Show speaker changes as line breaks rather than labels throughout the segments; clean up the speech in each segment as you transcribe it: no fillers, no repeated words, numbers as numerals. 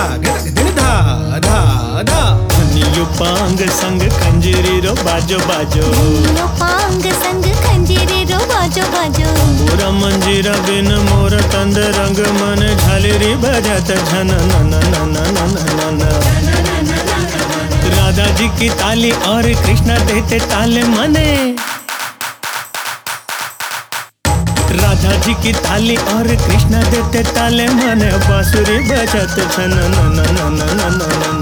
धिन धा धा धा धनियो पांग संग खंजरी रो बाजो बाजो
धनियो पांग संग खंजरी रो बाजो बाजो
पूरा मंजीरा बिन मोर तंद रंग मन झालेरी बजात झन न न न न न न राधा जी की ताली और कृष्णा देते ताले मने राधा जी की ताली और कृष्णा देते ताले मने बांसुरी बजत छन न न न न न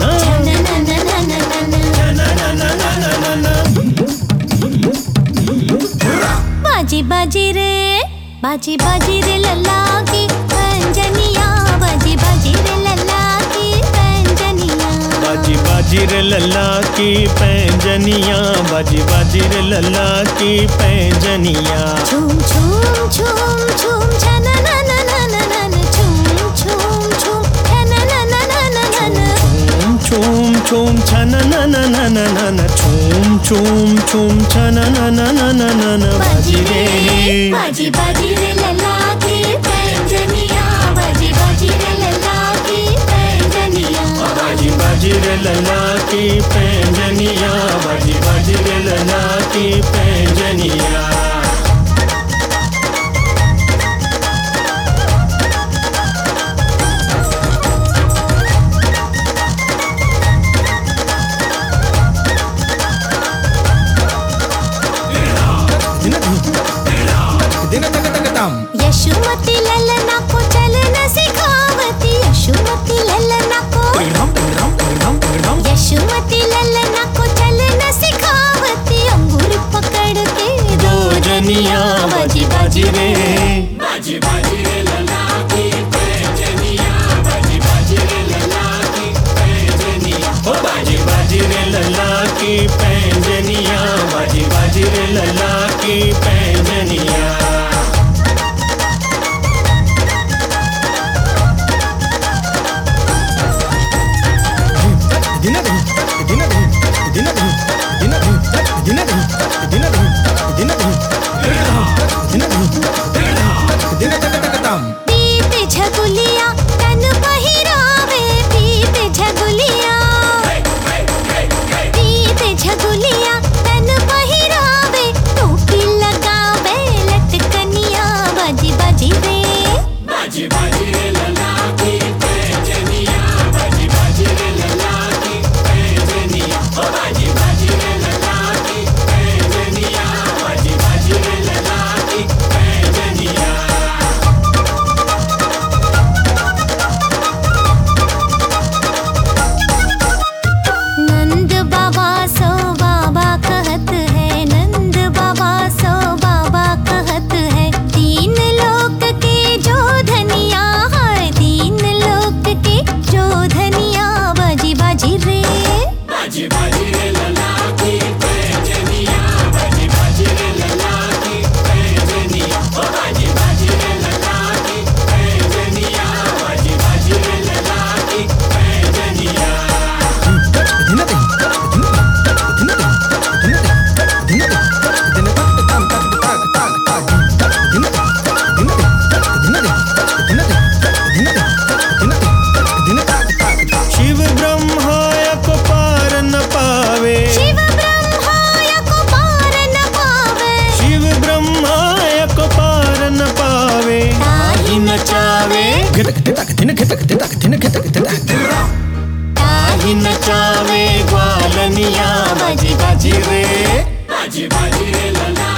न
बाजी बाजी रे लल्ला की पंजनिया बाजी बाजी रे लल्ला की पंजनिया
बाजी बाजी रे लल्ला की पैंजनिया बाजी बाजी रे लल्ला की पैंजनिया
झूम झूम झूम झूम छन न न न न न झूम झूम झूम छन न न न न
छूम छूम छन न न न न न छूम छूम छूम छन न न न न न बाजी
रे लल्ला की पैंजनिया बाजी बाजी रे लल्ला की पैंजनिया
बाजी बाजी रे लल्ला की पैंजनिया बाजी बाजी रे लल्ला की पैंजनिया
यशोमती ललना को चलना सिखावती यशोमती ललना को यशोमती ललना को चलना सिखावती अंगूर पकड़ के
दो जनिया बाजी बाजी रे
लल्ला की पैंजनिया बाजी बाजी रे लल्ला की पैंजनिया
ओ बाजी बाजी रे लल्ला की पैंजनिया बाजी बाजी रे लल्ला की पैंजनिया
पीते झगुलिया तन पहिरावे पीते झगुलिया तन पहिरावे टोपी लगावे लटकनिया बाजी बाजी रे
लल्ला की पैंजनिया बाजी बाजी रे लल्ला की पैंजनिया ओ बाजी बाजी रे लल्ला की पैंजनिया बाजी बाजी रे लल्ला की पैंजनिया
नंद बाबा सो बाबा कहत है नंद बाबा सो बाबा कहत है तीन लोक के जो धनिया है तीन लोक के जो धनिया बाजी बाजी रे
लल्ला की पैंजनिया बाजी बाजी रे लल्ला की पैंजनिया ओ बाजी बाजी रे लल्ला की पैंजनिया बाजी बाजी रे लल्ला की पैंजनिया
शिव ब्रह्मा को पार न पावे
शिव ब्रह्मा को पार न पावे
शिव ब्रह्मा को पार न पावे
ताहि
नचावे ताहि नचावे ग्वालनिया बाजी बाजी रे
बाजी बाजी रे लल्ला